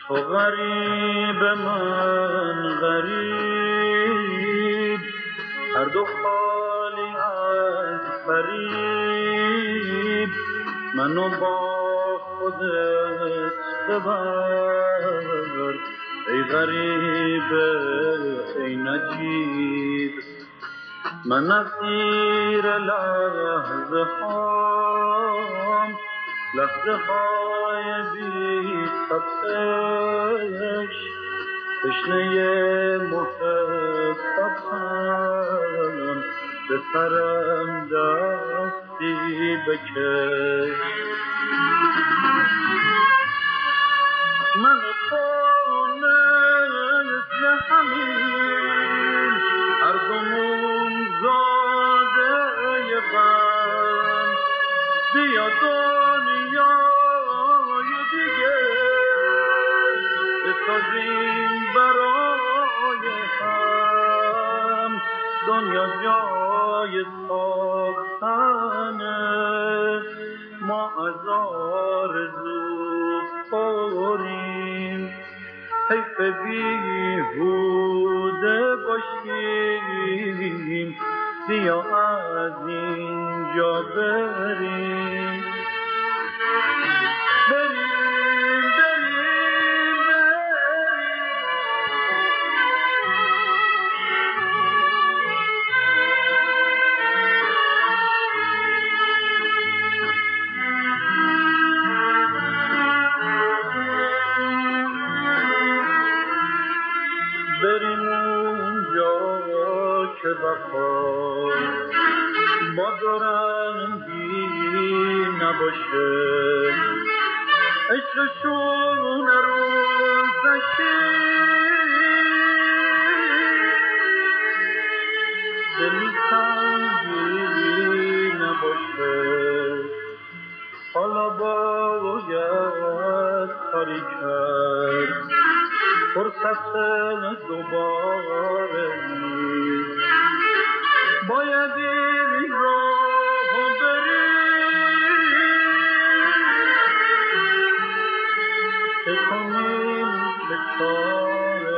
تو غریب من غریب، هر دو خالی از فریب، منو با خودت ببر ای غریب ای نجیب. من اسیر لحظه هام، لحظه های بی تپش، تشنه محبتم، به سرم دستی بکش. من تو مثل همین هر دومون زاده غم، بیا دنیای دیگه بسازیم برای هم. دنیا جای ساختنه، ما از آرزو خوریم، حیف بیهوده باشیم، بیا از اینجا بریم. بریم بریم بریم اونجا که وفا با دورنگی نباشه، عشقشون روزکی دلتنگی نباشه. حالا باید کاری کرد، فرصت دوباره نیست، باید این راه بریم که کنیم که کار